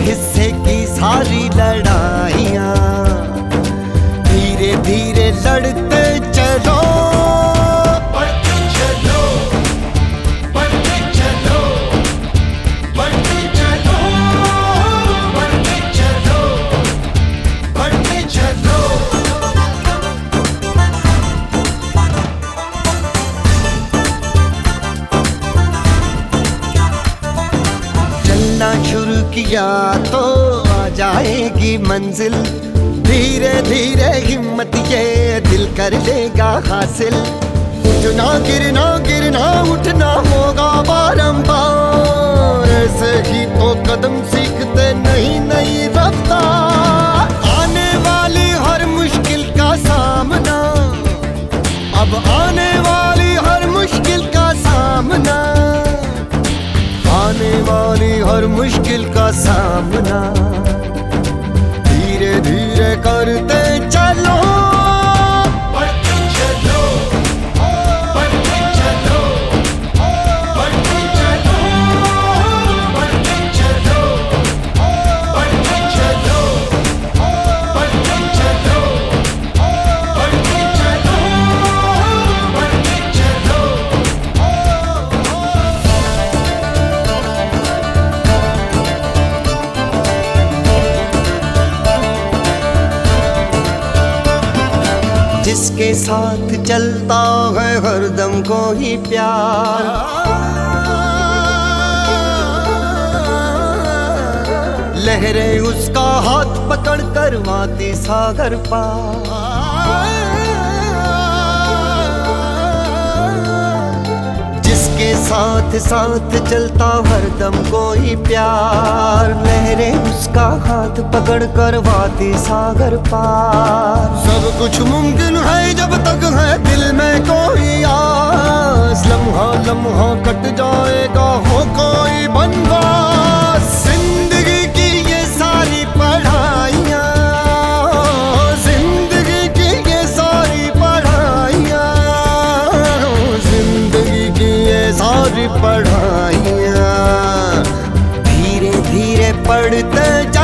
हिस्से की सारी लड़ाइयाँ धीरे धीरे लड़ते चलो, बढ़ते चलो, बढ़ते चलो, बढ़ते चलो, बढ़ते चलो, बढ़ते चलो। चलना शुरू किया तो आ जाएगी मंजिल, धीरे धीरे हिम्मत ये दिल कर लेगा हासिल। उठना गिरना गिरना उठना होगा बारंबार, ऐसे ही तो कदम सीखते नई नई रफ्तार। आने वाली हर मुश्किल का सामना, अब आने वाली हर मुश्किल का सामना, आने वाली हर मुश्किल का सामना धीरे धीरे करते चलो, बढ़ते चलो, बढ़ते चलो, बढ़ते चलो, बढ़ते चलो, बढ़ते चलो, बढ़ते चलो, बढ़ते चलो, बढ़ते चलो। जिसके साथ चलता है हरदम कोई प्यार, लहरें उसका हाथ पकड़ कर वादी सागर पार। जिसके साथ साथ चलता हरदम कोई प्यार, लहरें उसका हाथ पकड़ कर वादी सागर पार। सब कुछ मुमकिन है जब तक है दिल में कोई आस, लम्हा लम्हा कट जाएगा हो कोई बनवास। जिंदगी की ये सारी पढ़ाइयाँ, जिंदगी की ये सारी पढ़ाइयाँ, जिंदगी की ये सारी पढ़ाइयाँ धीरे धीरे पढ़ते